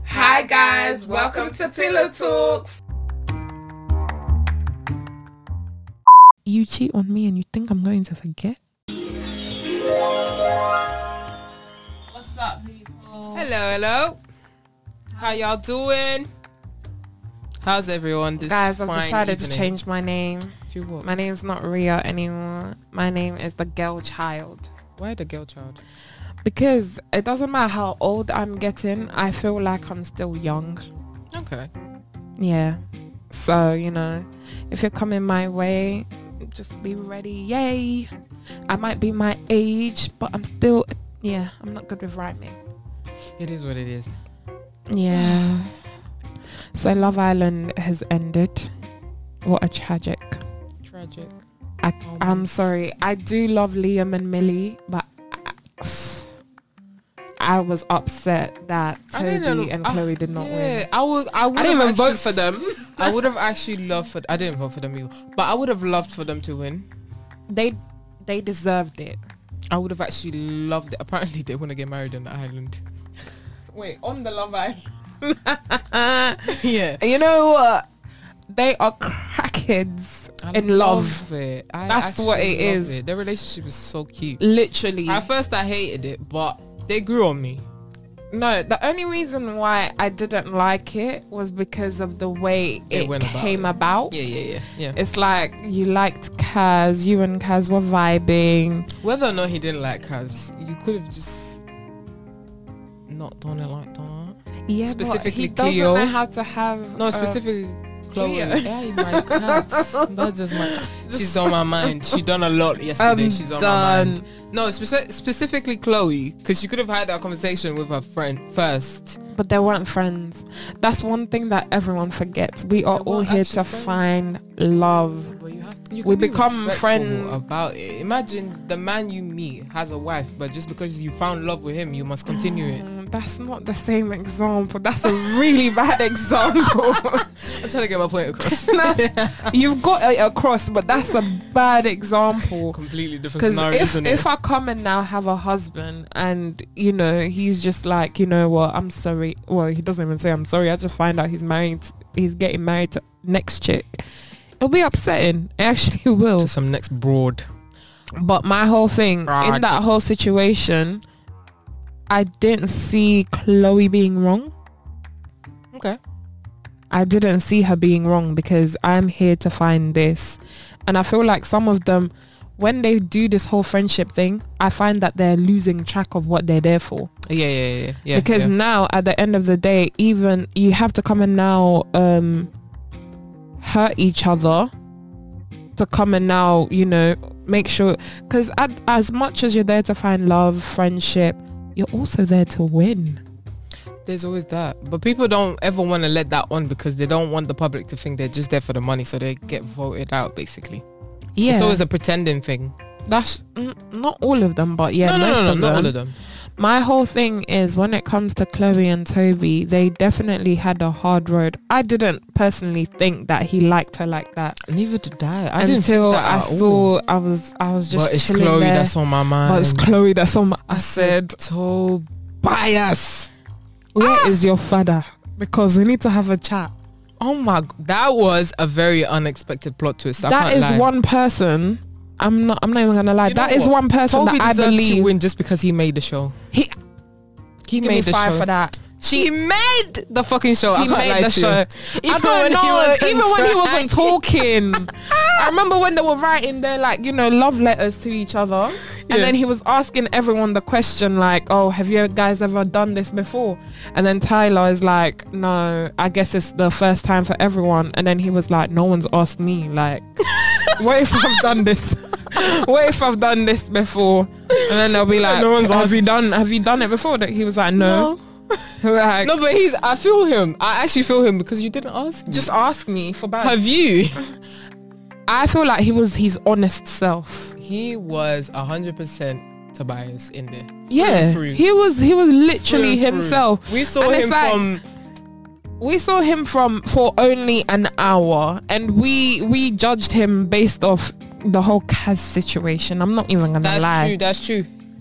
Hi guys, welcome to Pillow Talks. You cheat on me and you think I'm going to forget? What's up, people? Hello. How y'all doing? How's everyone this Guys, I've fine decided evening? to change my name. To what? My name's not Ria anymore. My name is the girl child. Why the girl child? Because it doesn't matter how old I'm getting, I feel like I'm still young. Okay. Yeah. So, you know, if you're coming my way, just be ready. Yay. I might be my age, but I'm still, I'm not good with rhyming. It is what it is. Yeah. So Love Island has ended. What a tragic. I'm sorry. I do love Liam and Millie, but I was upset that Toby and Chloe did not win. I didn't even vote for them. I would have actually loved for. I didn't vote for them either, but I would have loved for them to win. They deserved it. I would have actually loved it. Apparently, they want to get married on the island. Wait, on the Love Island. Yeah. You know what? They are crackheads in love. It. That's what it is. Their relationship is so cute. Literally. At first, I hated it, but they grew on me. No, the only reason why I didn't like it was because of the way it came about. Yeah. It's like you liked Kaz, you and Kaz were vibing. Whether or not he didn't like Kaz, you could have just not done it like that. Yeah, specifically but he Cleo. doesn't know how to have. No, specifically Chloe. Cleo. Yeah, my cat. That's just my cat. She's on my mind. She done a lot yesterday. She's on my mind. No, specifically Chloe, because she could have had that conversation with her friend first. But they weren't friends. That's one thing that everyone forgets. We are all here to find love. But we become friends about it. Imagine the man you meet has a wife, but just because you found love with him, you must continue it. That's not the same example. That's a really bad example. I'm trying to get my point across. You've got it across, but that's a bad example. Completely different scenario, isn't it? If I come and now have a husband and, you know, he's just like, you know what, I'm sorry. Well, he doesn't even say I'm sorry. I just find out he's getting married to next chick. It'll be upsetting. It actually will. To some next broad. But my whole thing, in that whole situation, I didn't see Chloe being wrong. Okay. I didn't see her being wrong because I'm here to find this. And I feel like some of them, when they do this whole friendship thing, I find that they're losing track of what they're there for. Yeah. Because now, at the end of the day, even you have to come and now hurt each other to come and now, you know, make sure. Because as much as you're there to find love, friendship, you're also there to win. There's always that. But people don't ever want to let that on because they don't want the public to think they're just there for the money, so they get voted out, basically. Yeah. It's always a pretending thing. That's not all of them, but yeah, most of them. Not all of them. My whole thing is when it comes to Chloe and Toby, they definitely had a hard road. I didn't personally think that he liked her like that. Neither did I. Until I saw, I was just. But it's Chloe there. That's on my mind. But it's Chloe that's on my. I said, Tobias, where is your father? Because we need to have a chat. Oh my! That was a very unexpected plot twist. That is one person. I'm not even gonna lie. That is one person Toby that I believe to win just because he made the show. He made the show for that. He made the fucking show. He made the show. I don't know. Even when he wasn't talking. I remember when they were writing their, like, you know, love letters to each other. And then he was asking everyone the question like, oh, have you guys ever done this before? And then Tyler is like, no, I guess it's the first time for everyone. And then he was like, no one's asked me. Like, what if I've done this? What if I've done this before? And then they'll be like, no one's have you done it before? That he was like, no. Like, no, but I feel him. I actually feel him because you didn't ask me. Just ask me for bad. Have you? I feel like he was his honest self. He was 100% Tobias in there. Yeah, he was literally himself. We saw him for only an hour, and we judged him based off the whole Kaz situation. I'm not even gonna lie. That's true.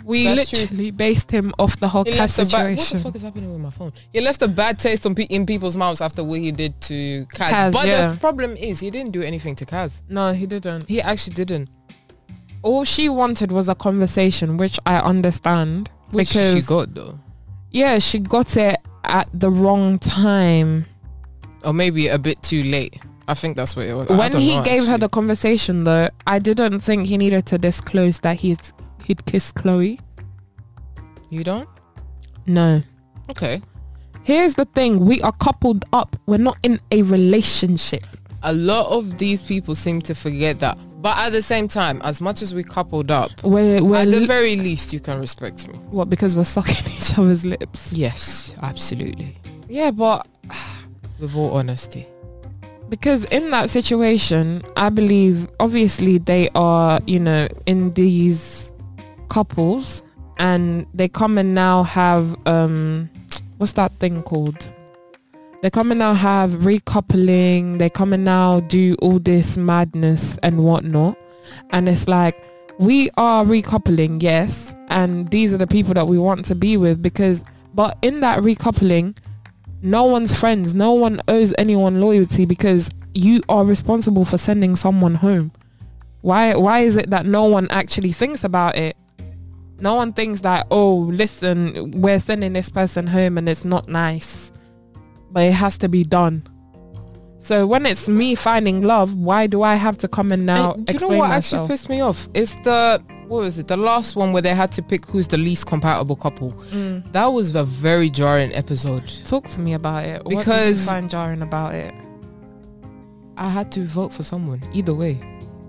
We That's literally based him off the whole He Kaz left a bad, what the situation. fuck is happening with my phone? He left a bad taste in people's mouths after what he did to Kaz. Kaz, But yeah. the problem is he didn't do anything to Kaz. No, he didn't. He actually didn't. All she wanted was a conversation, which I understand. Which because she got though. Yeah, she got it at the wrong time. Or maybe a bit too late. I think that's what it was. When he gave her the conversation though, I didn't think he needed to disclose that he'd kissed Chloe. You don't? No. Okay. Here's the thing, we are coupled up. We're not in a relationship. A lot of these people seem to forget that. But at the same time, as much as we coupled up, We're at the very least you can respect me. what, because we're sucking each other's lips? Yes, absolutely. Yeah, but With all honesty. because in that situation, I believe obviously they are, you know, in these couples and they come and now have what's that thing called? They come and now have recoupling, they come and now do all this madness and whatnot. And it's like, we are recoupling, yes, and these are the people that we want to be with, because but in that recoupling, no one's friends, no one owes anyone loyalty, because you are responsible for sending someone home. Why is it that no one actually thinks about it? No one thinks that, oh, listen, we're sending this person home and it's not nice, but it has to be done. So when it's me finding love, why do I have to come and now And you know explain what myself? actually pissed me off? It's the, what was it? The last one where they had to pick who's the least compatible couple. That was a very jarring episode. Talk to me about it. What did you Because- find jarring about it? I had to vote for someone either way.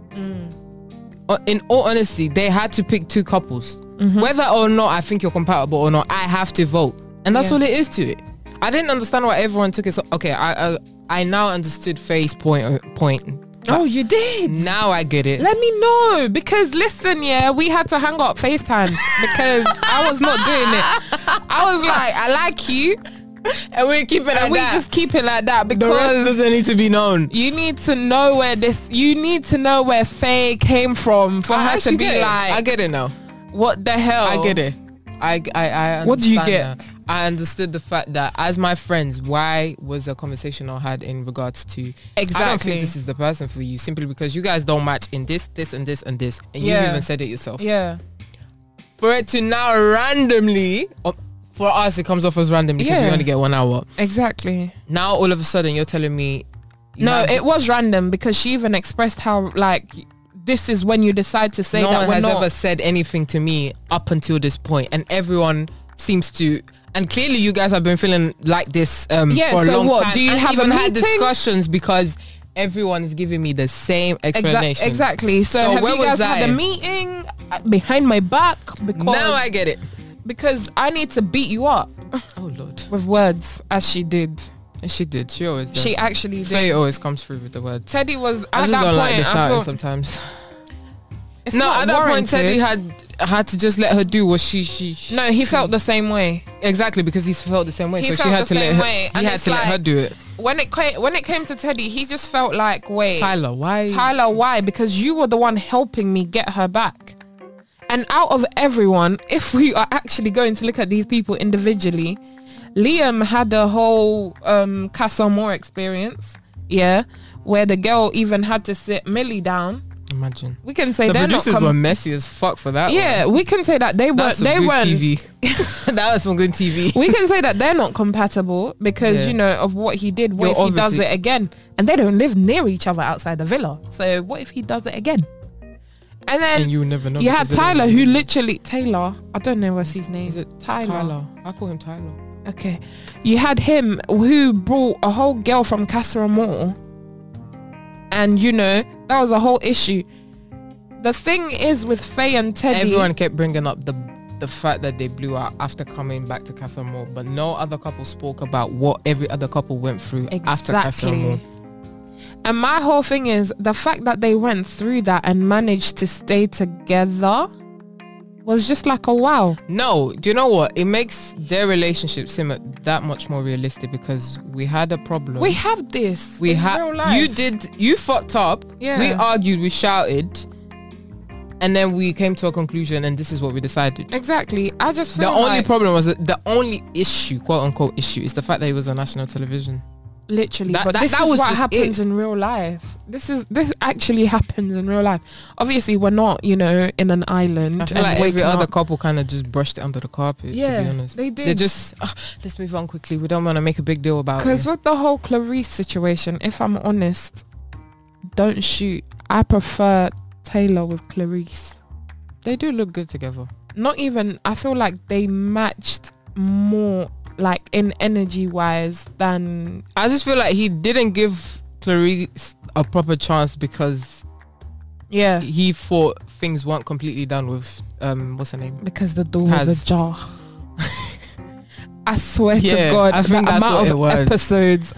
In all honesty, they had to pick two couples. Whether or not I think you're compatible or not, I have to vote, and that's Yeah. all it is to it. I didn't understand why everyone took it so. Okay, I now understood Faye's point. Oh, you did? Now I get it. Let me know, because listen, yeah, we had to hang up FaceTime because I was not doing it. I was like, I like you, And we keep it like and we that. just keep it like that, The rest because doesn't need to be known. you need to know where Faye came from for I her to actually be get it. like, I get it now. what the hell? I get it. I understand. What do you get? That. I understood the fact that as my friends, why was the conversation I had in regards to I don't Exactly. think this is the person for you, simply because you guys don't match in this, and this, and this, and you Yeah. even said it yourself. Yeah. For it to now randomly, for us it comes off as random because we Yeah. only get 1 hour. Exactly. Now all of a sudden you're telling me No, it was random because she even expressed how, like, this is when you decide to say no that one we're has not. ever said anything to me up until this point, and everyone seems to, and clearly you guys have been feeling like this Yeah, for a so long what, time. do you and have a even had meeting? discussions because everyone is giving me the same explanation. Exactly. So have where you guys was had I? a meeting behind my back? Because Now I get it. because I need to beat you up Oh Lord. with words, as she did. And she did. She always does. She actually Faye did. always comes through with the words. Teddy was I at just that don't like point. the I shouting thought sometimes. it's No, not at that point warranted. Teddy had to just let her do what she No, he felt the same way. exactly, because he felt the same way. He So she felt had the to let same her, way, he and had it's to let her like- do it. When it came to Teddy, he just felt like, wait, Tyler, why? Tyler, why? Because you were the one helping me get her back. And out of everyone, if we are actually going to look at these people individually, Liam had the whole Casa Moore experience, yeah, where the girl even had to sit Millie down. Imagine. We can say The they're not producers were messy as fuck for that. yeah, one. we can say that they That's weren't. some They good weren't. TV. That was some good TV. We can say that they're not compatible because Yeah. you know of what he did. What You're if he does obviously- it again? And they don't live near each other outside the villa. So what if he does it again? And then And you never know. you had because they don't Tyler, know. who literally Taylor. I don't know what's his name. Is it Tyler? Tyler? I call him Tyler. Okay, you had him who brought a whole girl from Casa Amor, and you know that was a whole issue. The thing is with Faye and Teddy, Everyone kept bringing up the fact that they blew out after coming back to Casa Amor, but no other couple spoke about what every other couple went through after Casa Amor. exactly. And my whole thing is the fact that they went through that and managed to stay together was just like a wow. No, do you know what? It makes their relationship seem that much more realistic because we had a problem. We have this. We in had real life. you fucked up. Yeah. We argued, we shouted, and then we came to a conclusion, and this is what we decided. Exactly. I just feel The only problem was that the only issue, quote unquote issue, is the fact that he was on national television. Literally, That- but that- this that is was what just happens it. in real life. This actually happens in real life. Obviously, we're not, in an island. I feel and like every waking other up. couple kind of just brushed it under the carpet. Yeah, to be honest, they did. They just let's move on quickly. We don't want to make a big deal about it. Because with the whole Clarice situation, if I'm honest, don't shoot. I prefer Taylor with Clarice. They do look good together. Not even. I feel like they matched more, like in energy wise, than I just feel like he didn't give Clarice a proper chance because he thought things weren't completely done with what's her name? because the door was Has. ajar. I swear to Yeah, God, I think the that's what amount it of was. episodes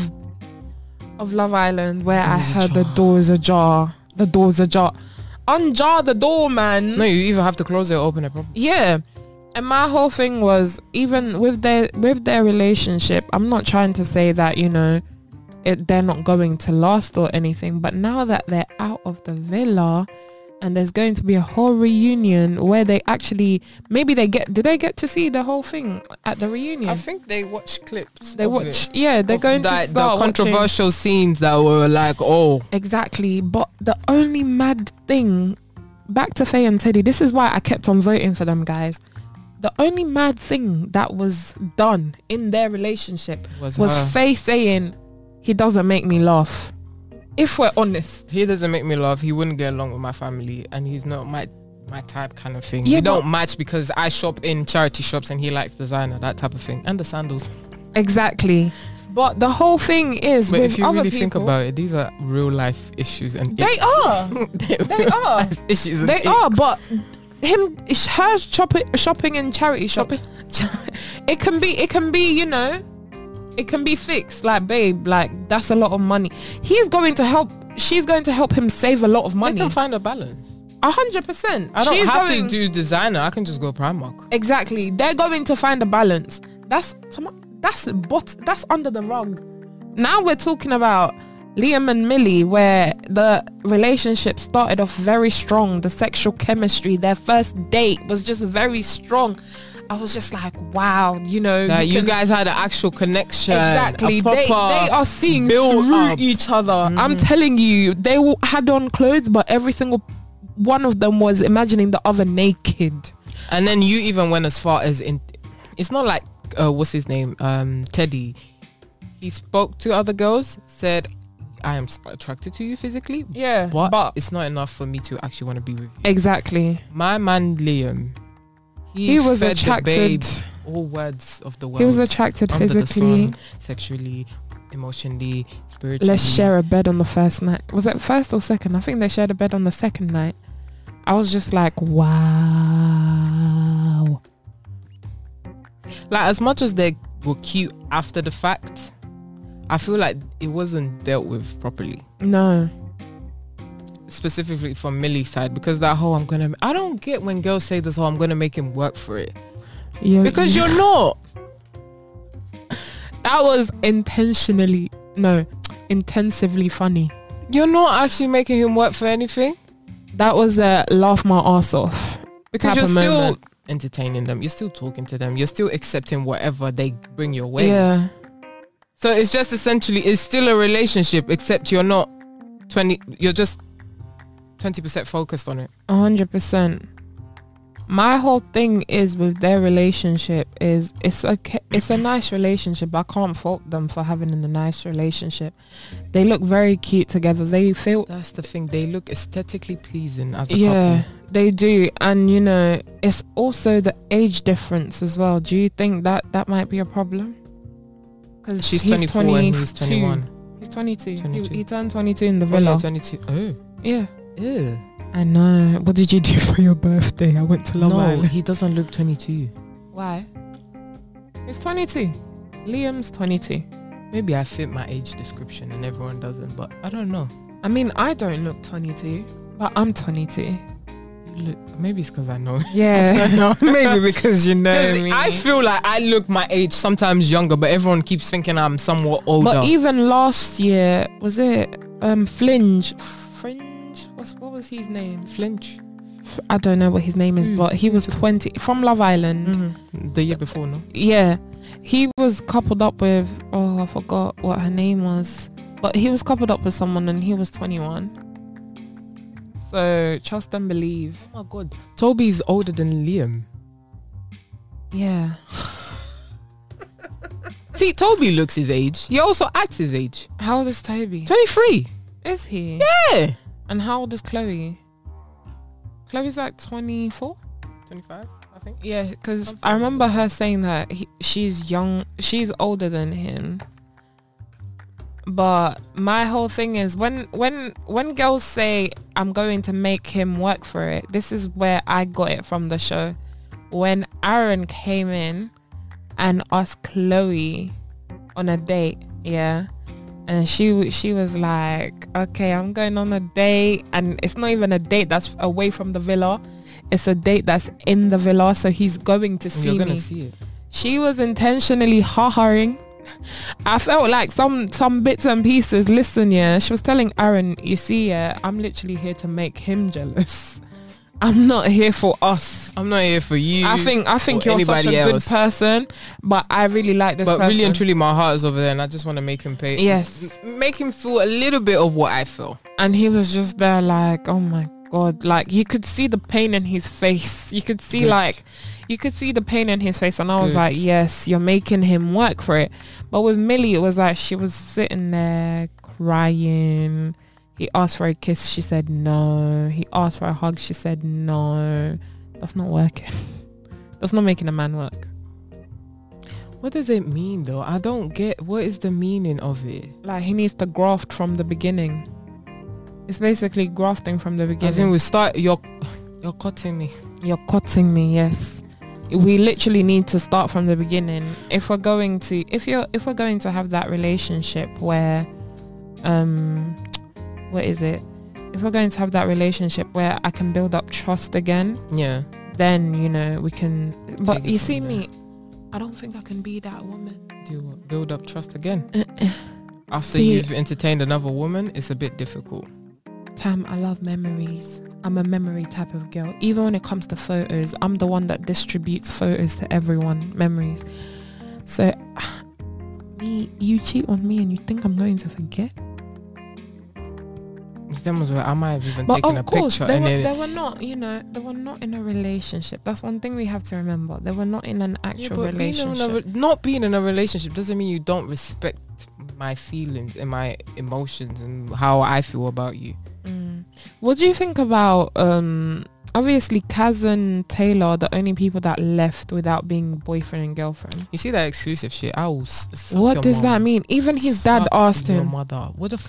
of Love Island where I was heard the ajar. door's ajar. The door's ajar. Unjar the door, man. No, you either have to close it or open it properly. Yeah. And my whole thing was, even with their relationship, I'm not trying to say that, they're not going to last or anything, but now that they're out of the villa and there's going to be a whole reunion where they actually, did they get to see the whole thing at the reunion? I think they watched clips. They of watch, it. yeah, they're Of going to that- start the watching. controversial scenes that were like, oh, Exactly. But the only mad thing, back to Faye and Teddy, this is why I kept on voting for them, guys. The only mad thing that was done in their relationship was her. Faye saying, he doesn't make me laugh. If we're honest. He doesn't make me laugh. He wouldn't get along with my family, and he's not my type kind of thing. Yeah, we but- don't match because I shop in charity shops and he likes designer, that type of thing, and the sandals. Exactly. But the whole thing is, But with if you other really people, think about it, these are real life issues, and they are. They are. issues. and They icks. are. But her shopping in charity shop, it can be, it can be fixed. Like, babe, like, that's a lot of money. She's going to help him save a lot of They money. can find a balance. 100%. I don't have to do designer. I can just go Primark. Exactly. They're going to find a balance. That's under the rug. Now we're talking about Liam and Millie, where the relationship started off very strong. The sexual chemistry, their first date was just very strong. I was just like, wow, You can- guys had an actual connection. Exactly. a They proper are seeing build through up. each other. I'm telling you, they had on clothes, but every single one of them was imagining the other naked. And then you even went as far as it's not like what's his name, Teddy. He spoke to other girls, said, I am attracted to you physically, Yeah, but it's not enough for me to actually want to be with you. exactly. My man Liam, He was fed the attracted. babe all words of the world. He was attracted under the physically. sun, sexually, emotionally, spiritually. Let's share a bed on the first night. Was it first or second? I think they shared a bed on the second night. I was just like, wow. Like, as much as they were cute after the fact, I feel like it wasn't dealt with properly. No. Specifically from Millie's side, because that whole I don't get when girls say this whole I'm gonna make him work for it, because you're not. That was intensively funny. You're not actually making him work for anything, That was a laugh my ass off. because type you're of still moment. entertaining them, you're still talking to them, you're still accepting whatever they bring your way. Yeah. So it's just essentially, it's still a relationship, except you're not 20, you're just 20% focused on it. 100%. My whole thing is with their relationship is it's a nice relationship. I can't fault them for having a nice relationship. They look very cute together. They feel, That's the thing, they look aesthetically pleasing as a yeah, couple. they do. And it's also the age difference as well. Do you think that might be a problem? Because She's 24 and he's 21. He's 22. 22. He turned 22 in the Oh, villa. yeah, 22. Oh. Yeah. Ew. I know. What did you do for your birthday? I went to Love No, Island. he doesn't look 22. Why? He's 22. Liam's 22. Maybe I fit my age description and everyone doesn't, but I don't know. I mean, I don't look 22, but I'm 22. You look, maybe it's because I know. Yeah. Maybe because you know 'Cause me. I feel like I look my age, sometimes younger, but everyone keeps thinking I'm somewhat older. But even last year, was it Flinge? What was his name? Flinch. I don't know what his name is, but he was 20 from Love Island. The year before, no? Yeah, he was coupled up with, I forgot what her name was, but he was coupled up with someone and he was 21. So trust and believe. Oh my god, Toby's older than Liam. Yeah. See, Toby looks his age. He also acts his age. How old is Toby? 23. Is he? Yeah. And how old is Chloe? Chloe's like 24? 25, I think. Yeah, because I remember her saying that she's young, she's older than him. But my whole thing is when girls say I'm going to make him work for it, this is where I got it from the show. When Aaron came in and asked Chloe on a date, yeah, and she was like, okay, I'm going on a date, and it's not even a date that's away from the villa, it's a date that's in the villa, so he's going to see me. You're gonna see it. She was intentionally ha-haing. I felt like some bits and pieces. Listen, yeah, she was telling Aaron, you see, yeah, I'm literally here to make him jealous. I'm not here for us. I'm not here for you. I think you're such a good person, but I really like this person. But really and truly, my heart is over there, and I just want to make him pay. Yes, make him feel a little bit of what I feel. And he was just there, like, oh my god, like you could see the pain in his face. You could see the pain in his face, and I was like, yes, you're making him work for it. But with Millie, it was like she was sitting there crying. He asked for a kiss, she said no. He asked for a hug, she said no. That's not working. That's not making a man work. What does it mean though? I don't get, what is the meaning of it? Like, he needs to graft from the beginning. It's basically grafting from the beginning. I think we start, you're cutting me. You're cutting me, yes. We literally need to start from the beginning. If we're going to have that relationship where if we're going to have that relationship where I can build up trust again, yeah, then we can. But you see me, I don't think I can be that woman. Do you build up trust again? After you've entertained another woman, it's a bit difficult. Tam, I love memories. I'm a memory type of girl. Even when it comes to photos, I'm the one that distributes photos to everyone, memories. So you cheat on me and you think I'm going to forget? It's them as well. I might have even taken a picture. They were not in a relationship. That's one thing we have to remember. They were not in an actual relationship. Not being in a relationship doesn't mean you don't respect my feelings and my emotions and how I feel about you. What do you think about obviously Kaz and Taylor are the only people that left without being boyfriend and girlfriend? You see that exclusive shit? What does that mean? Even his dad asked him. Mother.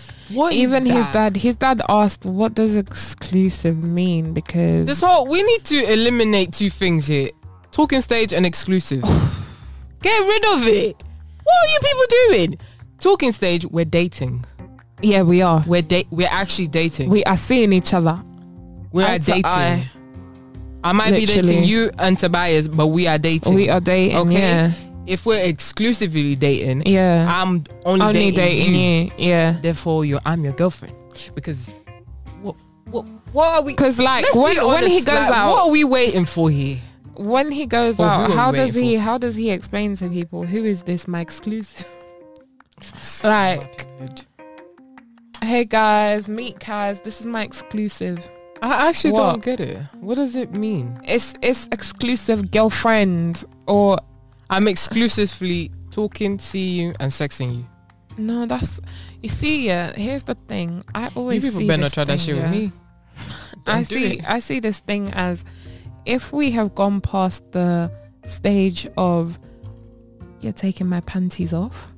His dad asked, what does exclusive mean? Because we need to eliminate two things here: talking stage and exclusive. Get rid of it. What are you people doing? Talking stage, we're dating. Yeah, we are. We're actually dating. We are seeing each other. We are dating. I might be dating you and Tobias, but we are dating. We are dating. Okay. Yeah. If we're exclusively dating, yeah, I'm only dating you. Yeah. Therefore, I'm your girlfriend. Because what are we? Because like when he goes out, what are we waiting for here? When he goes out, how does he explain to people, who is this, my exclusive? Like, hey guys, meet Kaz, this is my exclusive. I actually don't get it. What does it mean? It's exclusive girlfriend, or I'm exclusively talking, seeing you and sexing you. No, that's, you see, yeah, here's the thing. I always see people better not try that shit with me. I see this thing as, if we have gone past the stage of you're taking my panties off,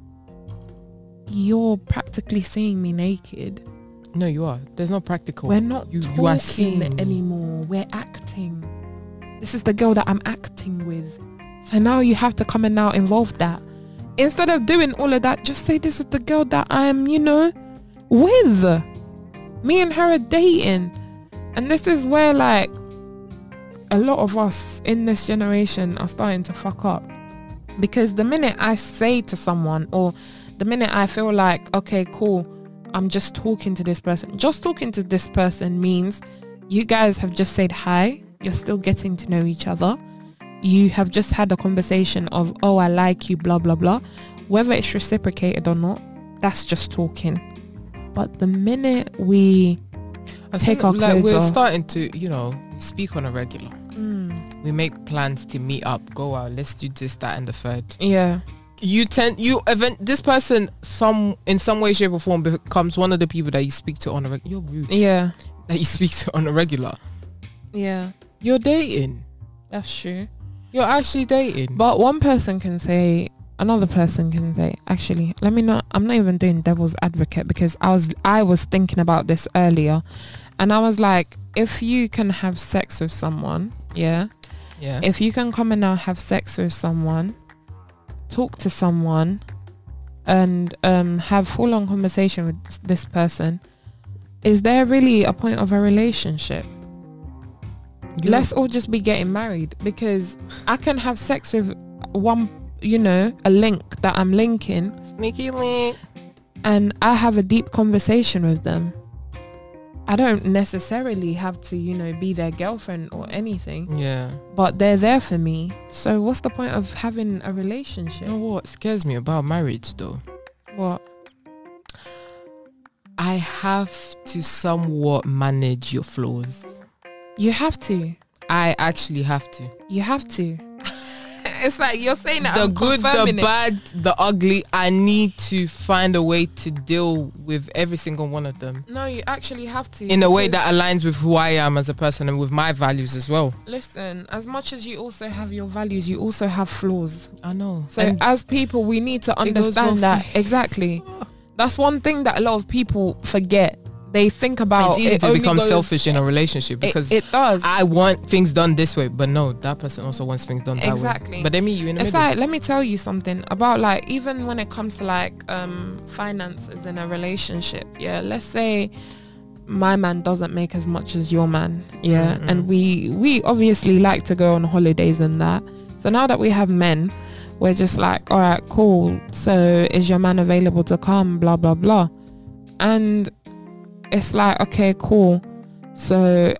you're practically seeing me naked. No, you are. There's no practical. We're not you are seeing anymore. We're acting. This is the girl that I'm acting with. So now you have to come and now involve that. Instead of doing all of that, just say this is the girl that I'm, with. Me and her are dating. And this is where like a lot of us in this generation are starting to fuck up. Because the minute I say to someone, or the minute I feel like, okay, cool, I'm just talking to this person. Just talking to this person means you guys have just said hi. You're still getting to know each other. You have just had a conversation of, oh, I like you, blah, blah, blah. Whether it's reciprocated or not, that's just talking. But the minute we take our clothes we're off, starting to, you know, speak on a regular. We make plans to meet up, go out, let's do this, that, and the third. yeah, This person in some way, shape or form becomes one of the people that you speak to on a regular. You're rude. yeah, That you speak to on a regular. yeah, You're dating. that's true. You're actually dating. But one person can say, another person can say, actually, I'm not even doing devil's advocate, because I was thinking about this earlier, and I was like, if you can have sex with someone, yeah, if you can come and now have sex with someone, talk to someone, and have full-on conversation with this person, is there really a point of a relationship? Let's all just be getting married, because I can have sex with one, you know, a link that I'm linking, Sneaky link. and I have a deep conversation with them. I don't necessarily have to, you know, be their girlfriend or anything, Yeah. but they're there for me. So what's the point of having a relationship? You know what scares me about marriage though? What? I have to somewhat manage your flaws. You have to. I actually have to. You have to. It's like you're saying that The I'm good, the confirming it. bad, the ugly. I need to find a way to deal with every single one of them No, you actually have to. in a way because- that aligns with who I am as a person and with my values as well. Listen, as much as you also have your values, you also have flaws. I know. So And as people, we need to goes understand both that. ways. Exactly. That's one thing that a lot of people forget. They think about it's easy it to only become goes- selfish in a relationship because it does. I want things done this way, but no, that person also wants things done that Exactly. way. But they meet you in the It's middle. like, let me tell you something about, like, even when it comes to like finances in a relationship. Yeah, let's say my man doesn't make as much as your man. Yeah, Mhm. and we obviously like to go on holidays and that. So now that we have men, we're just like, all right, cool. So is your man available to come? Blah blah blah. And it's like, okay, cool. So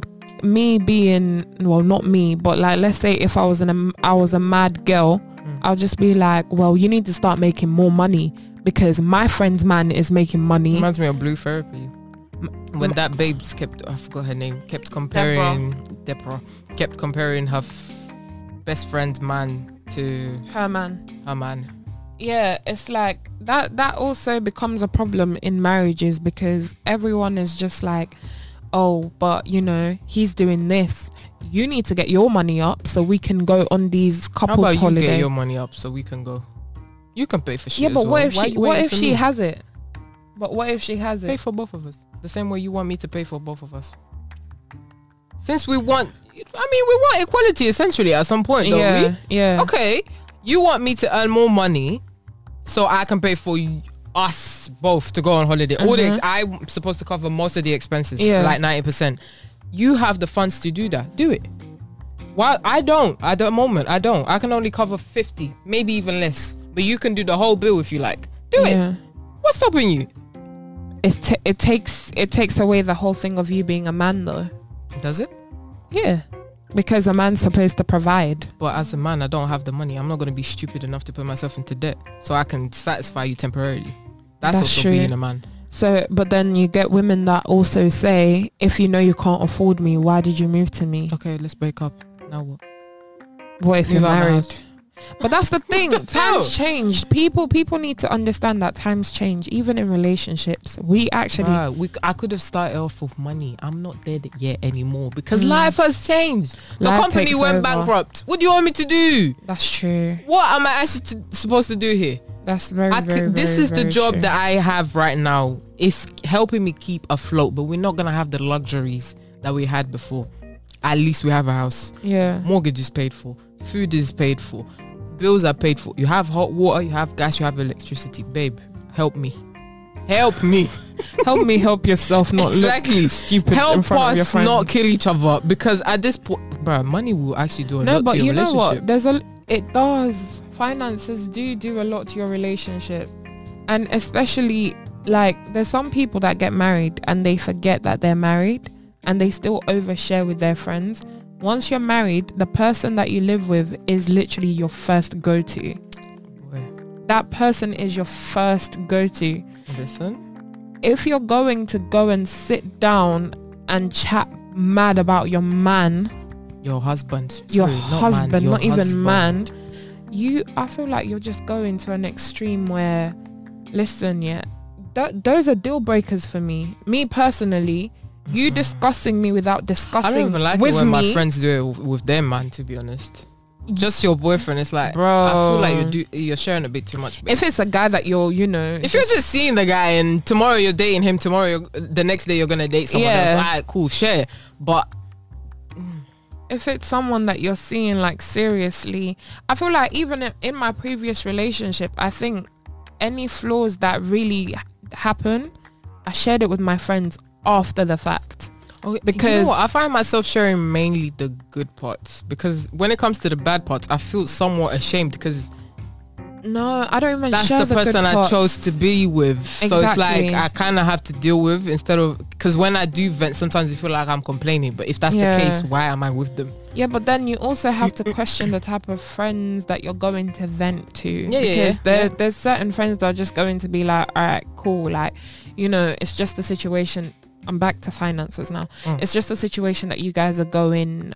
me being, well, not me, but like, let's say if I was a mad girl, I'll just be like, well, you need to start making more money because my friend's man is making money. Reminds me of Blue Therapy. When that babes I forgot her name, kept comparing Deborah kept comparing her best friend's man to Her man. her man. Yeah, it's like that also becomes a problem in marriages because everyone is just like, oh, but you know, he's doing this. You need to get your money up so we can go on these How couples about you holiday. get your money up so we can go? You can pay for shit. Yeah, but as what well. if Why she you what waiting if for she me? has it? But what if she has Pay it? for both of us the same way you want me to pay for both of us? Since we want equality essentially at some point, don't Yeah, we? yeah. Okay, you want me to earn more money so I can pay for us both to go on holiday. All the I'm supposed to cover most of the expenses, like 90%. You have the funds to do that. Do it. Well, I don't. At the moment, I don't. I can only cover 50, maybe even less. But you can do the whole bill if you like. Do it. What's stopping you? It takes away the whole thing of you being a man, though. Does it? Yeah, because a man's supposed to provide. But as a man, I don't have the money. I'm not going to be stupid enough to put myself into debt so I can satisfy you temporarily. That's also true. being a man. So, but then you get women that also say, if you know you can't afford me, why did you move to me? Okay, let's break up. Now what? What if Move you're out the married? house. But that's the thing. Times changed. People need to understand that times change. Even in relationships, we actually I could have started off with money. I'm not there yet anymore because life has changed. The Life company takes went over. bankrupt. What do you want me to do? That's true. What am I actually supposed to do here? That's very, This very, is the very job true. that I have right now. It's helping me keep afloat, but we're not gonna have the luxuries that we had before. At least we have a house. Yeah. Mortgage is paid for. Food is paid for. Bills are paid for. You have hot water, you have gas, you have electricity. Babe, help me. Help me. Help me help yourself not Exactly. look stupid in Help front of your us friends. not kill each other because at this point, bruh, money will actually do a No, lot but to your you know relationship. what? It does. Finances do a lot to your relationship, and especially like there's some people that get married and they forget that they're married, and they still overshare with their friends. Once you're married, the person that you live with is literally your first go-to. Boy. That person is your first go-to. Listen. If you're going to go and sit down and chat mad about your man, your husband, not even man, I feel like you're just going to an extreme where, listen, those are deal breakers for me. Me personally, you discussing me without discussing I don't even like with it when me. my friends do it with their man, to be honest. Just your boyfriend, it's like, bro, I feel like you're sharing a bit too much. Babe. If it's a guy that you're, if you're just seeing the guy and tomorrow you're dating him, the next day you're gonna date someone else, alright, cool, share. But if it's someone that you're seeing like seriously, I feel like even in my previous relationship, I think any flaws that really happen, I shared it with my friends after the fact. Oh, because you know what? I find myself sharing mainly the good parts, because when it comes to the bad parts, I feel somewhat ashamed because no, I don't even that's share the person I chose to be with. Exactly. So it's like I kind of have to deal with, instead of, because when I do vent, sometimes you feel like I'm complaining, but if that's the case, why am I with them? Yeah, but then you also have to question the type of friends that you're going to vent to. Because there's certain friends that are just going to be like, all right, cool, like, it's just a situation. I'm back to finances now. It's just a situation that you guys are going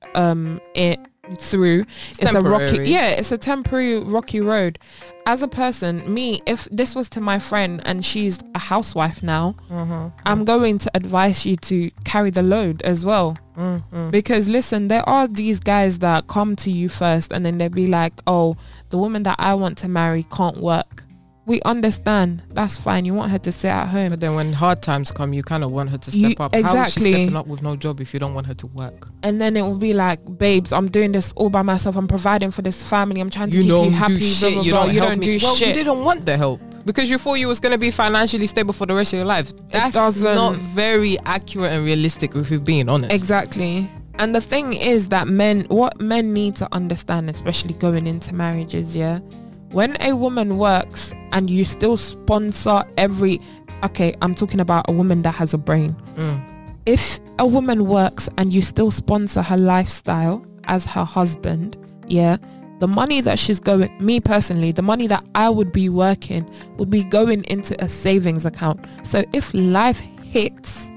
through. It's a rocky, it's a temporary rocky road. As a person, me, if this was to my friend and she's a housewife now, I'm going to advise you to carry the load as well. Because listen, there are these guys that come to you first and then they'll be like, oh, the woman that I want to marry can't work. We understand, that's fine, you want her to sit at home, but then when hard times come, you kind of want her to step up. Exactly. How is she stepping up with no job if you don't want her to work? And then it will be like, babes, I'm doing this all by myself, I'm providing for this family, I'm trying to keep you happy, shit, blah, blah, you blah. don't You help don't me. do Well, shit. You didn't want the help because you thought you was going to be financially stable for the rest of your life. That's not very accurate and realistic, if you're being honest. Exactly. And the thing is that what men need to understand, especially going into marriages, when a woman works and you still sponsor I'm talking about a woman that has a brain. If a woman works and you still sponsor her lifestyle as her husband, the money that she's me personally, the money that I would be working would be going into a savings account. So if life hits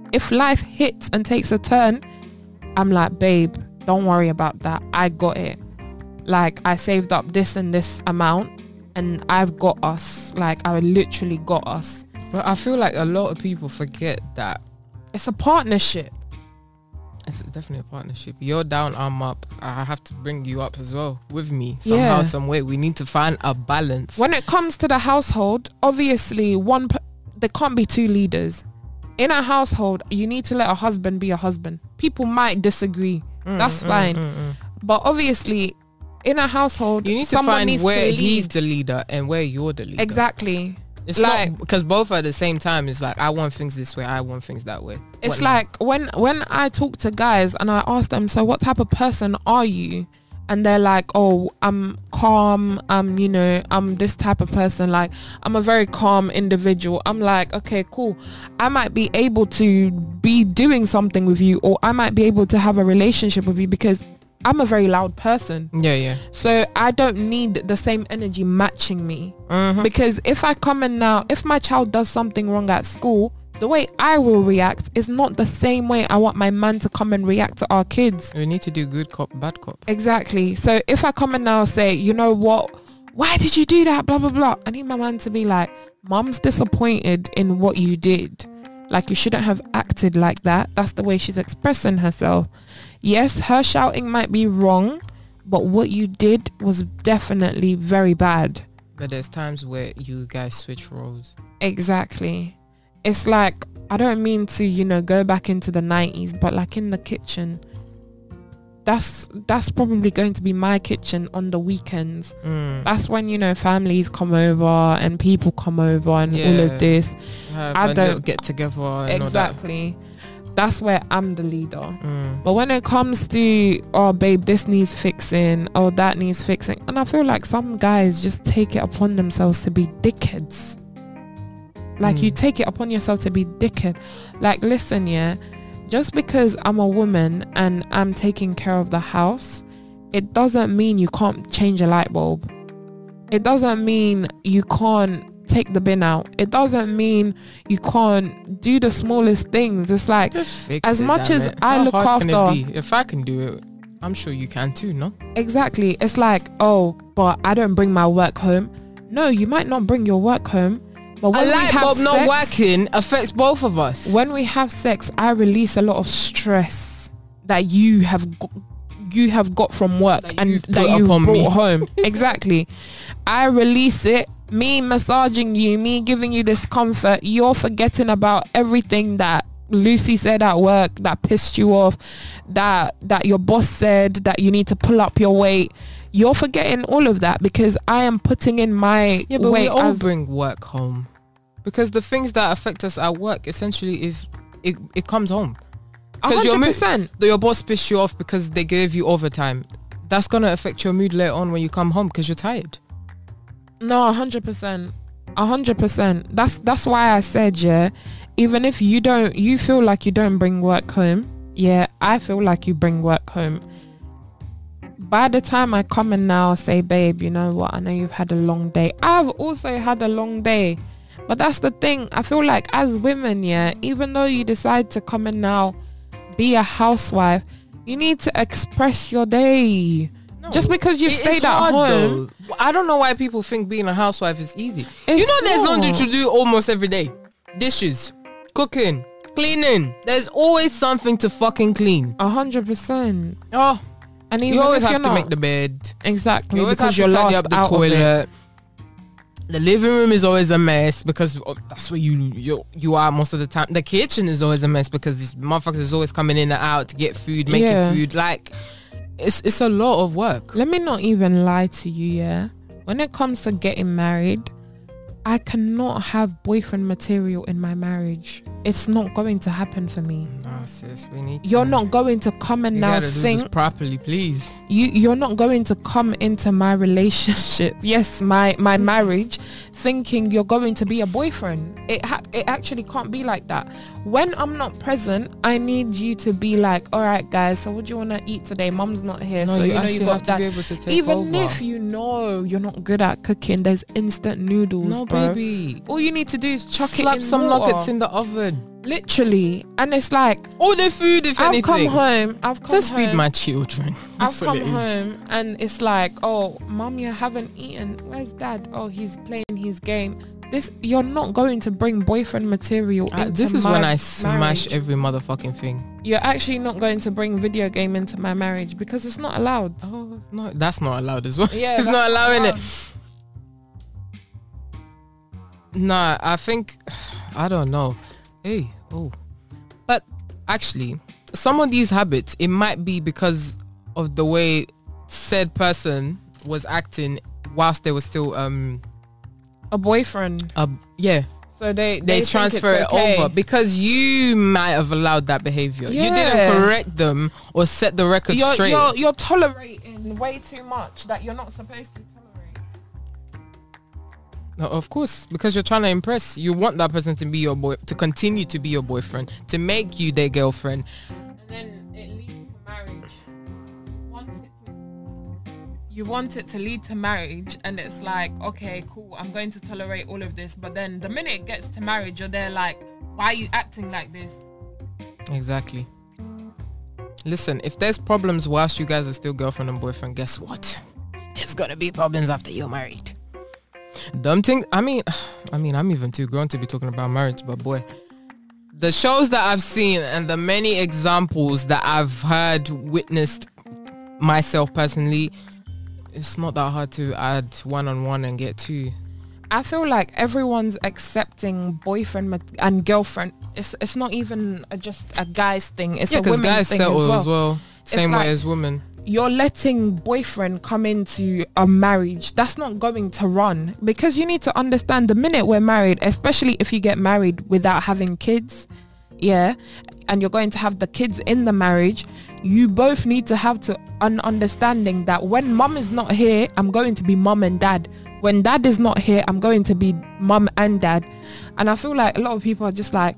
and takes a turn, I'm like, babe, don't worry about that. I got it. Like, I saved up this and this amount and I've got us. Like, I literally got us. But I feel like a lot of people forget that it's a partnership. It's definitely a partnership. You're down, I'm up. I have to bring you up as well with me somehow, some way. We need to find a balance. When it comes to the household, obviously there can't be two leaders. In a household, you need to let a husband be a husband. People might disagree. That's fine. But obviously, in a household, you need to find where he's the leader and where you're the leader. Exactly. It's like, not because both at the same time. It's like, I want things this way, I want things that way. It's like when I talk to guys and I ask them, so what type of person are you? And they're like, oh, I'm calm, I'm this type of person, like I'm a very calm individual. I'm like, okay, cool, I might be able to be doing something with you, or I might be able to have a relationship with you because I'm a very loud person. So I don't need the same energy matching me. Because if I come in now, if my child does something wrong at school, the way I will react is not the same way I want my man to come and react to our kids. We need to do good cop, bad cop. Exactly. So if I come in now and say, you know what, why did you do that, blah blah blah, I need my man to be like, mom's disappointed in what you did, like you shouldn't have acted like that. That's the way she's expressing herself. Yes, her shouting might be wrong, but what you did was definitely very bad. But there's times where you guys switch roles. Exactly. It's like, I don't mean to, go back into the 90s, but like in the kitchen, that's probably going to be my kitchen on the weekends. That's when, families come over and people come over and all of this. I don't get together. Exactly. That's where I'm the leader. But when it comes to, oh babe, this needs fixing, oh that needs fixing, and I feel like some guys just take it upon themselves to be dickheads. Like you take it upon yourself to be dickhead. Like, listen, just because I'm a woman and I'm taking care of the house, it doesn't mean you can't change a light bulb. It doesn't mean you can't take the bin out. It doesn't mean you can't do the smallest things. It's like, as much as I look after, if I can do it, I'm sure you can too, no? Exactly. It's like, oh, but I don't bring my work home. No, you might not bring your work home, but when a light bulb not working affects both of us. When we have sex, I release a lot of stress that you have got from work and that you brought home. Exactly. I release it. Me massaging you, me giving you this comfort, you're forgetting about everything that Lucy said at work that pissed you off, that your boss said that you need to pull up your weight. You're forgetting all of that because I am putting in my but weight. We all bring work home, because the things that affect us at work essentially is it comes home. 100%. Your boss pissed you off because they gave you overtime. That's gonna affect your mood later on when you come home because you're tired. No, 100%. 100%. That's why I said, yeah, even if you feel like you don't bring work home, yeah, I feel like you bring work home. By the time I come in now, say, babe, you know what, I know you've had a long day. I've also had a long day. But that's the thing. I feel like as women, yeah, even though you decide to come in now, be a housewife, you need to express your day. No, just because you've stayed at home. Though. I don't know why people think being a housewife is easy. There's laundry to do almost every day. Dishes, cooking, cleaning. There's always something to fucking clean. 100%. Oh, and even you always have to make the bed. Exactly. You always because have to tidy up the toilet. The living room is always a mess because that's where you are most of the time. The kitchen is always a mess because these motherfuckers is always coming in and out to get food, making food. Like, it's a lot of work. Let me not even lie to you, yeah. When it comes to getting married, I cannot have boyfriend material in my marriage. It's not going to happen for me. No, sis, we need. You're not going to come and now think do this properly, please. You're not going to come into my relationship, yes, my marriage, thinking you're going to be a boyfriend. It actually can't be like that. When I'm not present, I need you to be like, all right, guys, so what do you want to eat today? Mom's not here, no, so you got that. To be able to take even over. If you know you're not good at cooking, there's instant noodles. No, bro. Baby. All you need to do is slap some nuggets in the oven. Literally. And it's like, order food if anything. I've come just home. Feed my children. I've come home and it's like, oh, mom, you haven't eaten. Where's dad? Oh, he's playing his game. You're not going to bring boyfriend material into this is when I smash marriage. Every motherfucking thing. You're actually not going to bring video game into my marriage because it's not allowed. Oh, no, that's not allowed as well. Yeah, it's not allowing it. Nah, I think, I don't know. But actually, some of these habits, it might be because of the way said person was acting whilst they were still a boyfriend. Yeah. So they transfer it over because you might have allowed that behavior. Yeah. You didn't correct them or set the record straight. You're tolerating way too much that you're not supposed to tolerate. No, of course, because you're trying to impress. You want that person to be your to continue to be your boyfriend, to make you their girlfriend. And then it leads to marriage. You want it to lead to marriage, and it's like, okay, cool, I'm going to tolerate all of this. But then the minute it gets to marriage, you're there like, why are you acting like this? Exactly. Listen, if there's problems whilst you guys are still girlfriend and boyfriend, guess what? There's gonna be problems after you're married. Dumb thing. I mean, I'm even too grown to be talking about marriage, but boy, the shows that I've seen and the many examples that I've heard, witnessed myself personally, it's not that hard to add 1 on 1 and get 2. I feel like everyone's accepting boyfriend and girlfriend. It's not even just a guy's thing. It's a women's guys thing settle as well. Same way as women. You're letting boyfriend come into a marriage. That's not going to run, because you need to understand the minute we're married, especially if you get married without having kids, yeah, and you're going to have the kids in the marriage, you both need to have an understanding that when mum is not here, I'm going to be mum and dad. When dad is not here, I'm going to be mum and dad. And I feel like a lot of people are just like,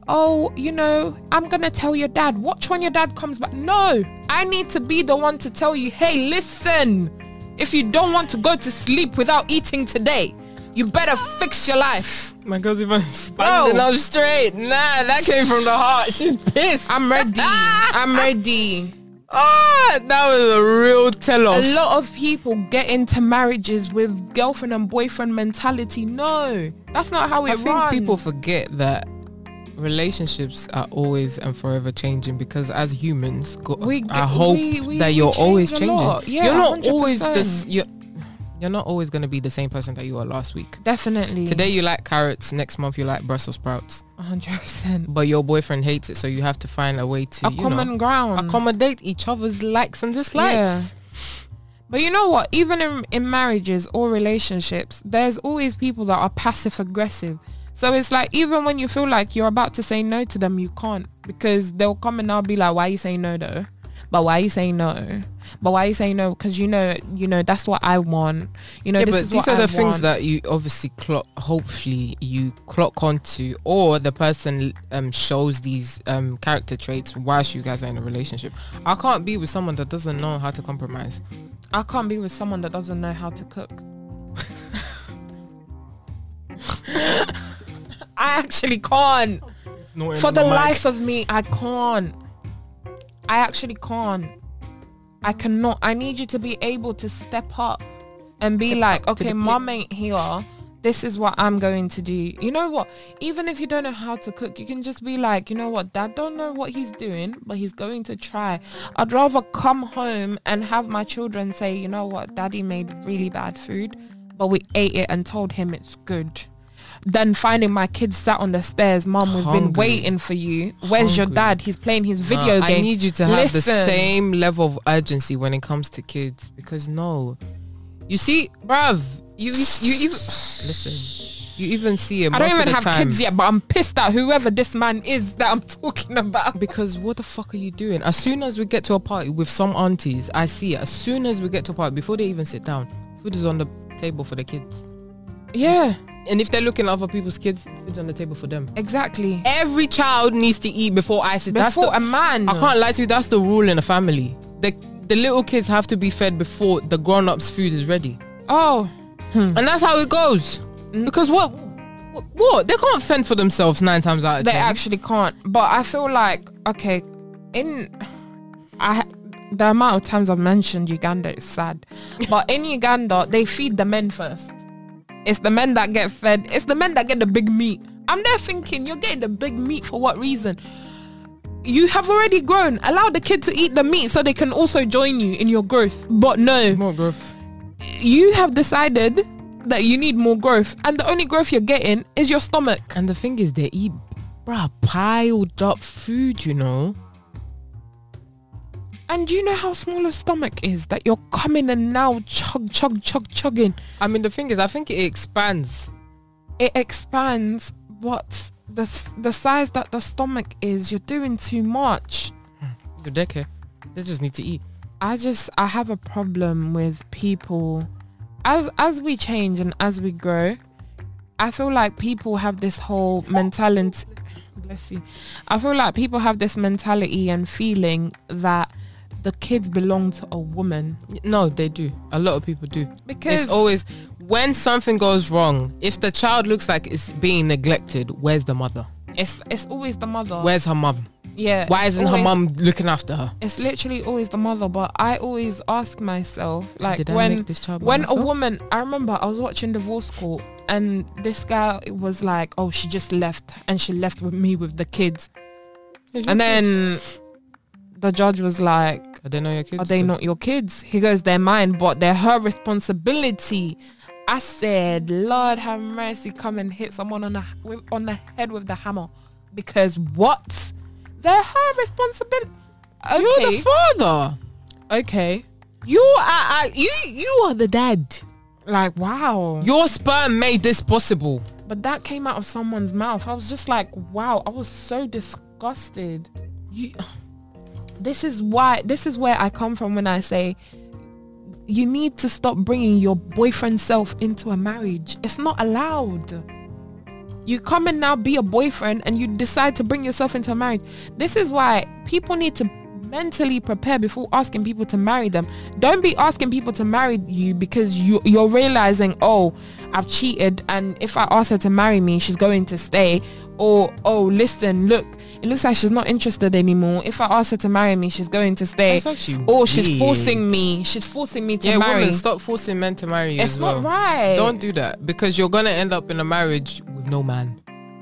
oh, you know, I'm gonna tell your dad. Watch when your dad comes back. No, I need to be the one to tell you, hey, listen, if you don't want to go to sleep without eating today, you better fix your life. My girl's even standing up straight. Nah, that came from the heart. She's pissed. I'm ready. I'm ready. That was a real tell-off. A lot of people get into marriages with girlfriend and boyfriend mentality. No, that's not how it runs. I think people forget that relationships are always and forever changing, because as humans, I hope that you're always changing. Yeah, you're not 100%. always this. You're not always going to be the same person that you were last week. Definitely. Today you like carrots, next month you like Brussels sprouts. 100%. But your boyfriend hates it, so you have to find a way to common ground, accommodate each other's likes and dislikes. Yeah. But you know what? Even in marriages or relationships, there's always people that are passive aggressive. So it's like, even when you feel like you're about to say no to them, you can't, because they'll come and I'll be like, why are you saying no though? But why are you saying no? But why are you saying no? Because you know that's what I want. You know, these are the things that you obviously hopefully you clock onto, or the person shows these character traits whilst you guys are in a relationship. I can't be with someone that doesn't know how to compromise. I can't be with someone that doesn't know how to cook. I actually can't. For the life of me, I can't. I actually can't. I cannot. I need you to be able to step up and be like, okay, mom ain't here. This is what I'm going to do. You know what? Even if you don't know how to cook, you can just be like, you know what? Dad don't know what he's doing, but he's going to try. I'd rather come home and have my children say, you know what? Daddy made really bad food, but we ate it and told him it's good, than finding my kids sat on the stairs. Mom, we've been waiting for you. Where's your dad? He's playing his video game. I need you to have the same level of urgency when it comes to kids, because you see, bruv, you even listen. You even see it. I don't even have kids yet, but I'm pissed at whoever this man is that I'm talking about. Because what the fuck are you doing? As soon as we get to a party with some aunties, I see it. As soon as we get to a party, before they even sit down, food is on the table for the kids. Yeah. And if they're looking at other people's kids, food's on the table for them. Exactly. Every child needs to eat before I sit. Before a man. I can't lie to you, that's the rule in the family. The little kids have to be fed before the grown-ups' food is ready. Oh. And that's how it goes. Because what? They can't fend for themselves 9 times out of 10. They actually can't. But I feel like, okay, the amount of times I've mentioned Uganda is sad. But in Uganda, they feed the men first. It's the men that get fed. It's the men that get the big meat. I'm there thinking, you're getting the big meat for what reason? You have already grown. Allow the kid to eat the meat so they can also join you in your growth. But no. More growth. You have decided that you need more growth. And the only growth you're getting is your stomach. And the thing is, they eat, piled up food, you know. And you know how small a stomach is, that you're coming and now chugging. I mean, the thing is, I think it expands. It expands, but the size that the stomach is, you're doing too much. They just need to eat. I have a problem with people. As we change and as we grow, I feel like people have this whole mentality. Bless you. I feel like people have this mentality and feeling that the kids belong to a woman. No, they do. A lot of people do. Because it's always, when something goes wrong, if the child looks like it's being neglected, where's the mother? It's always the mother. Where's her mum? Yeah. Why isn't her mum looking after her? It's literally always the mother. But I always ask myself, like, did I make this child when myself? A woman, I remember I was watching Divorce Court and this guy was like, oh, she just left and she left with me with the kids. And then the judge was like, are they not your kids? Are they not your kids? He goes, they're mine, but they're her responsibility. I said, Lord have mercy, come and hit someone on the head with the hammer. Because what? They're her responsibility. Okay. You're the father. Okay. You are the dad. Like, wow. Your sperm made this possible. But that came out of someone's mouth. I was just like, wow. I was so disgusted. This is where I come from when I say you need to stop bringing your boyfriend self into a marriage. It's not allowed. You come and now be a boyfriend and you decide to bring yourself into a marriage. This is why people need to mentally prepare before asking people to marry them. Don't be asking people to marry you because you're realizing, oh, I've cheated, and if I ask her to marry me, she's going to stay. Or, oh, listen, look, it looks like she's not interested anymore. If I ask her to marry me, she's going to stay. Or she's forcing me to marry. Women, stop forcing men to marry you. It's not right. Don't do that, because you're gonna end up in a marriage with no man.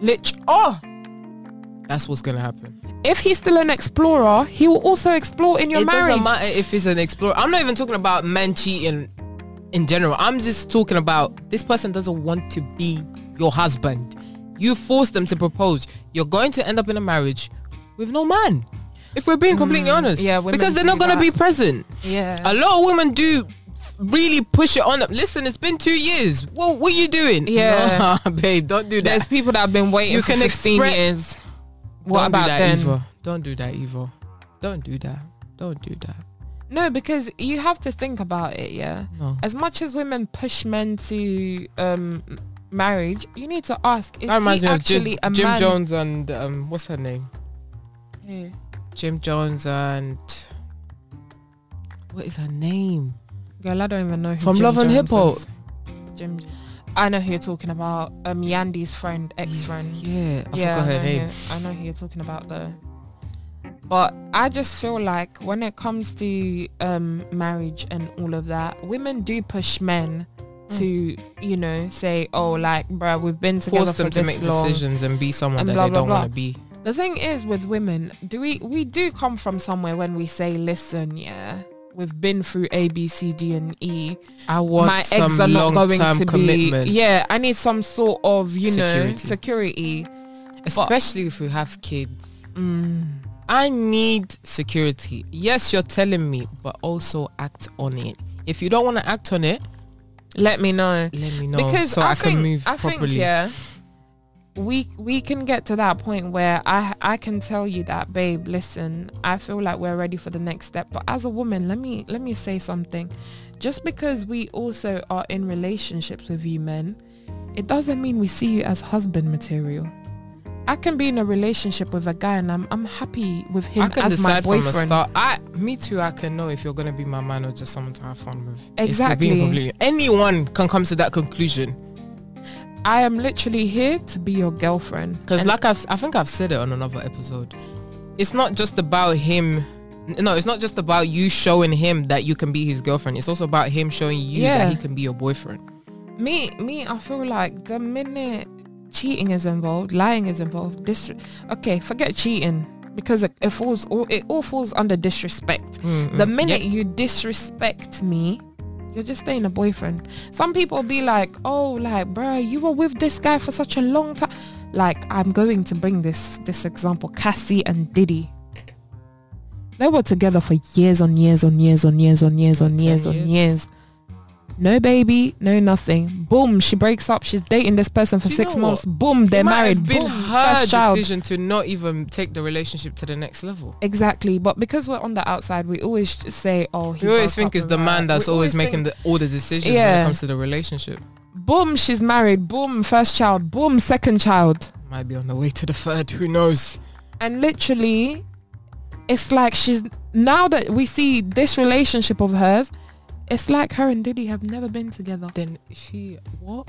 That's what's gonna happen. If he's still an explorer, he will also explore in your marriage. It doesn't matter if he's an explorer. I'm not even talking about men cheating in general. I'm just talking about this person doesn't want to be your husband. You force them to propose. You're going to end up in a marriage with no man. If we're being completely honest. Yeah, because they're not going to be present. Yeah. A lot of women do really push it on them. Listen, it's been 2 years. What are you doing? Yeah. No, babe, don't do that. There's people that have been waiting for 15 years. What about then? Don't do that, Eva. Don't do that. Don't do that. No, because you have to think about it, yeah? No. As much as women push men to marriage, you need to ask, is that reminds he me actually of a Jim man? Jones and what's her name? Who? Jim Jones and what is her name? Girl, I don't even know who From Jim Love and Jones Hip Hop. is. Jim, I know who you're talking about. Yandy's friend, ex-friend. Yeah, I forgot her name. I know who you're talking about though. But I just feel like when it comes to marriage and all of that, women do push men to, you know, say, oh, like, bruh, we've been together Force them for to this make long, decisions and be someone and that blah, they blah, don't blah. want to be. The thing is with women, we do come from somewhere when we say, listen, yeah, we've been through A, B, C, D, and E. I want my some eggs are not going long-term to commitment. be. Yeah, I need some sort of, you know, security. Especially if we have kids. I need security. Yes, you're telling me, but also act on it. If you don't want to act on it, let me know. Because so I can move properly. I think, yeah, we can get to that point where I can tell you that, babe, listen, I feel like we're ready for the next step. But as a woman, let me say something. Just because we also are in relationships with you men, it doesn't mean we see you as husband material. I can be in a relationship with a guy and I'm happy with him as my boyfriend. From a start. Me too, I can know if you're going to be my man or just someone to have fun with. Exactly. Anyone can come to that conclusion. I am literally here to be your girlfriend. Because like I think I've said it on another episode. It's not just about him. No, it's not just about you showing him that you can be his girlfriend. It's also about him showing you that he can be your boyfriend. Me, I feel like the minute cheating is involved, lying is involved, forget cheating, because it all falls under disrespect. The minute you disrespect me, you're just staying a boyfriend. Some people be like, oh, like, bro, you were with this guy for such a long time. Like, I'm going to bring this example, Cassie and Diddy. They were together for years on years on years on years on years on years on years. No baby, no nothing. Boom, she breaks up. She's dating this person for 6 months. Boom, they're married. It might have been boom, her first child. decision to not even take the relationship to the next level. Exactly, but because we're on the outside, we always say, "Oh, we always think it's the man that's always making all the decisions when it comes to the relationship." Boom, she's married. Boom, first child. Boom, second child. Might be on the way to the third. Who knows? And literally, it's like now that we see this relationship of hers. It's like her and Diddy have never been together. Then what?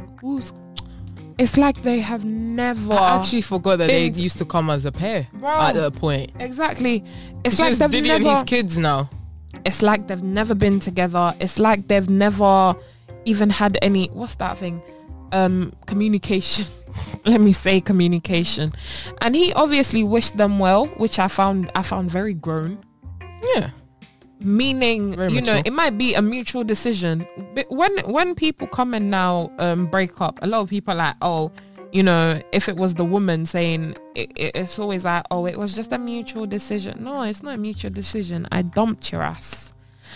It's like they have never. I actually forgot that they used to come as a pair at that point. Exactly. It's like like they've Diddy never, and his kids now. It's like they've never been together. It's like they've never even had any, what's that thing? Communication. Let me say communication. And he obviously wished them well, which I found very grown. Yeah. Meaning, you know, it might be a mutual decision. But when people come and now break up, a lot of people are like, oh, you know, if it was the woman saying it's always like, oh, it was just a mutual decision. No, it's not a mutual decision. I dumped your ass.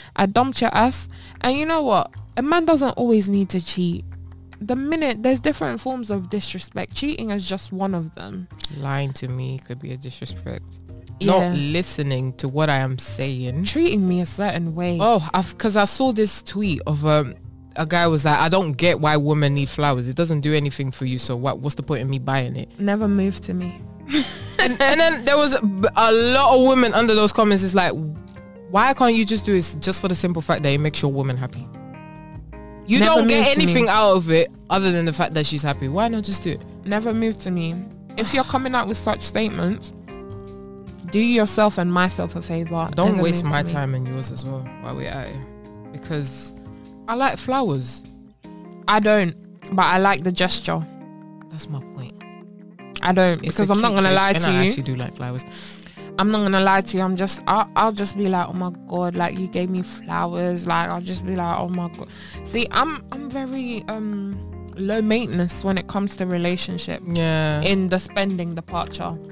And you know what? A man doesn't always need to cheat. The minute there's different forms of disrespect, cheating is just one of them. Lying to me could be a disrespect. Not listening to what I am saying, treating me a certain way. Because I saw this tweet of a guy was like, I don't get why women need flowers. It doesn't do anything for you. So what's the point in me buying it? Never moved to me. and then there was a lot of women under those comments. It's like, why can't you just do it just for the simple fact that it makes your woman happy? You Never don't get moved to anything me. out of it other than the fact that she's happy. Why not just do it? Never moved to me. If you're coming out with such statements, do yourself and myself a favor. Don't Never waste move my to me. time and yours as well while we're at it. Because I like flowers. I don't, but I like the gesture. That's my point. I don't, It's because a I'm not cute gonna lie gesture, to and I you. actually do like flowers. I'm not gonna lie to you. I'll just be like, oh my god, like you gave me flowers. Like I'll just be like, oh my god. See, I'm very low maintenance when it comes to relationship. Yeah. In the spending department.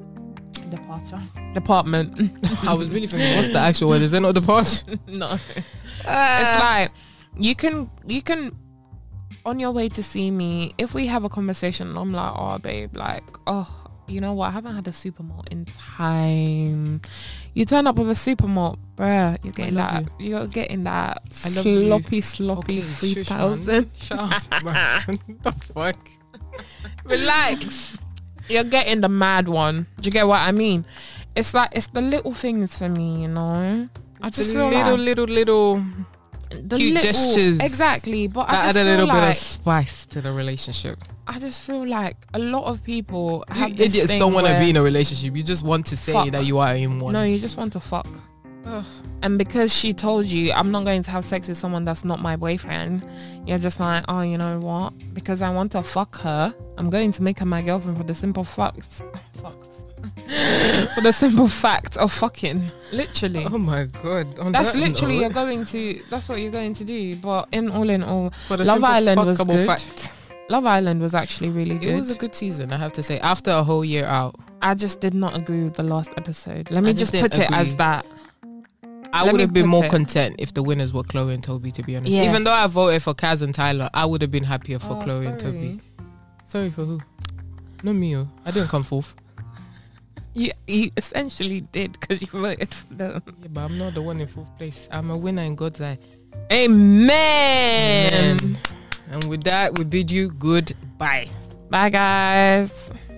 I was really thinking, what's the actual word? Is it not the part? No. It's like you can on your way to see me, if we have a conversation, I'm like, oh babe, like, oh, you know what, I haven't had a supermalt in time. You turn up with a supermalt, bruh, you're getting that you. You're getting that I love you. sloppy Okay, shush, 3,000. Shut up, man. What the fuck? Relax. You're getting the mad one. Do you get what I mean? It's like, it's the little things for me, you know. I just feel little the cute little gestures. Exactly, but I that just add a feel little like, bit of spice to the relationship. I just feel like a lot of people You have this idiots thing don't want to where- be in a relationship. You just want to say Fuck. that you are in one. No, you just want to fuck. Ugh. And because she told you, I'm not going to have sex with someone that's not my boyfriend, you're just like, oh, you know what? Because I want to fuck her, I'm going to make her my girlfriend for the simple facts. For the simple fact of fucking. Literally. Oh my god. On That's that literally note, that's what you're going to do. But in all, for the Love simple Island was fuckable good. fact, Love Island was actually really good. it was a good season, I have to say. After a whole year out, I just did not agree with the last episode. Let me I just just put didn't it as agree. that. I Let would me have been put more it. content if the winners were Chloe and Toby, to be honest. Yes. Even though I voted for Kaz and Tyler, I would have been happier for Oh, Chloe and sorry. Toby. Sorry for who? Not me. Oh. I didn't come fourth. You essentially did because you voted for them. Yeah, but I'm not the one in fourth place. I'm a winner in God's eye. Amen. And with that, we bid you goodbye. Bye, guys.